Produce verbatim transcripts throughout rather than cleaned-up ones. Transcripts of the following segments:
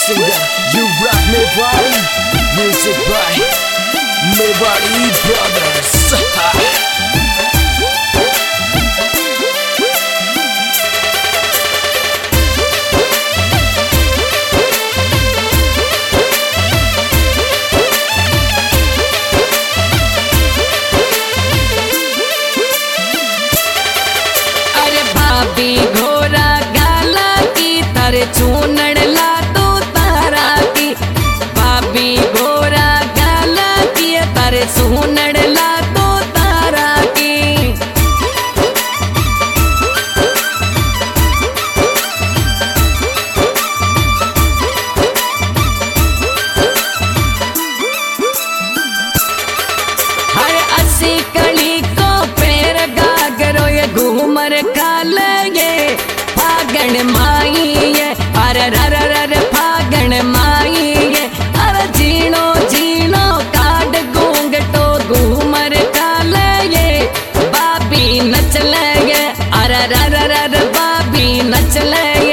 singer, you rock me body. Music by Mewari Brothers. घोरा गाला की तारे चूनड़ ला तो तारा की भाभी घोरा गाला की तारे चूनड़ ला तो तारा की हर अस्सी कली को पैर गागरो ये घूमर काल फागण माई ये अरे रर रर फागण माई ये अरे जीनो जीनो काड घूंघटो घूमर काल ये बाबी नच लगे अरे रर रर बाबी नच लगे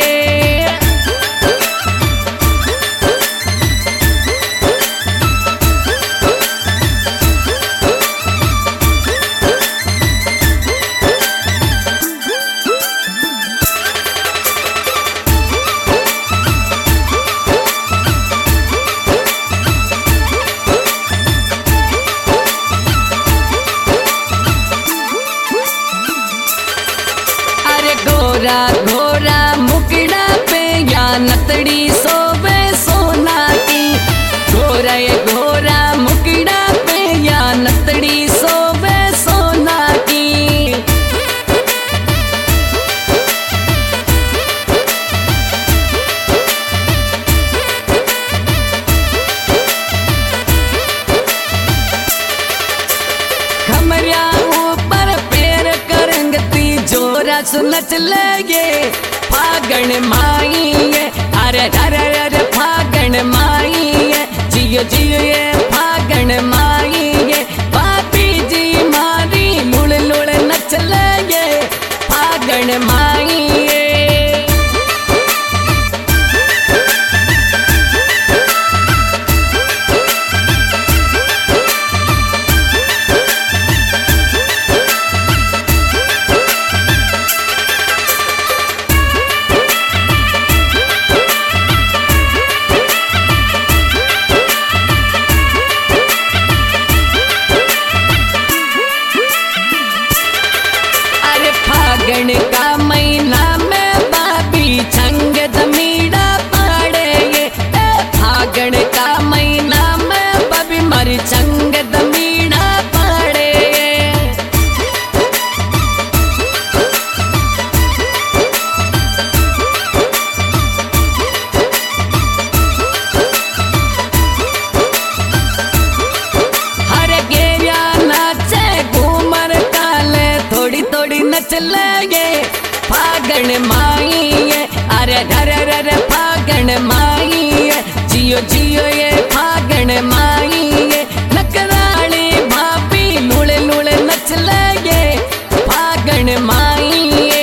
घोरा घोरा मुकड़ा पे या नतड़ी सोवे सोना की घोरा ये घोरा मुकड़ा पे या नतड़ी सोवे सोना की खमरिया ऊपर पैर करंगती जोरा सुनच लगे फागण माई ये अरे अरे अरे फागण माई ये जियो जियो ये फागण माई ये पापी जी मारी लुड़ लुड़ नच लगे फागण माई ये फागण का महीना में बाबी छंग दमीड़ा पाड़े ये फागण का महीना में बाबी मरी छंग दमीड़ा पाड़े हर गेरिया नाचे घूमर काले थोड़ी थोड़ी नच लगे फागण माई ये अरे अरे अरे फागण माई ये जियो जियो ये फागण माई ये नकराली भाभी लुड़े लुड़े नच लगे फागण माई ये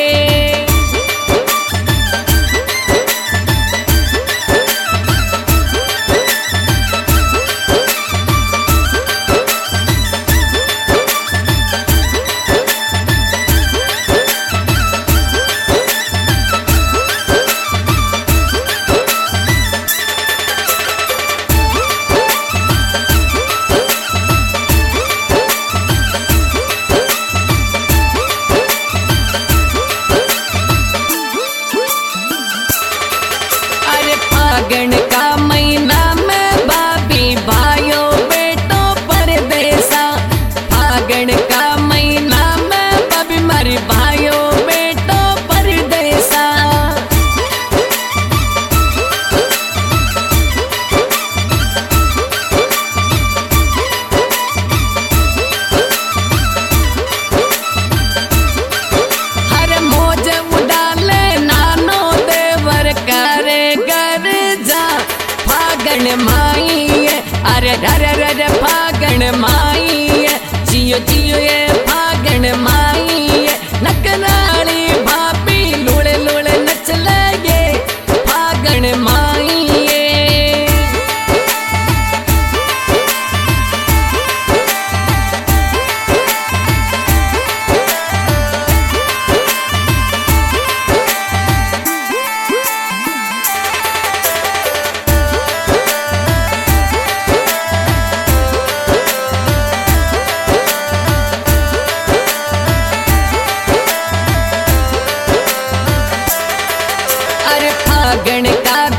फागण का महीना में बाबी भाइयों बेटो परदेसा फागण का महीना में बाबी मारी भाइयों बेटो परदेसा हर मौज उड़ाले नानो देवर करे कर जा फागण माई ये अरे अरे अरे फागण माई ये जियो जियो ये फागण माई ये नकराली भाभी लुड़ लुड़ नच लगे फागण माई ये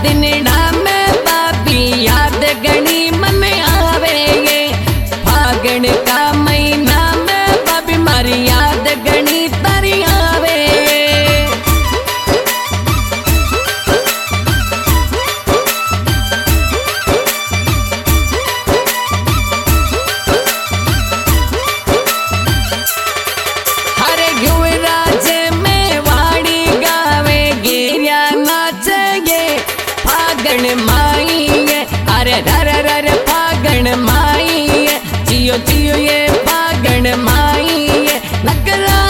दिनड़ा में बाबी याद गणी मन आवेगे। फागण का महीना में बाबी मारी याद गणी तारी आवे। हरे युवराज में वाड़ी गावे गिरिया नाचेगे। फागण माई है अरे रर रर फागण माई है, जियो जियो ये फागण माई है। नकरा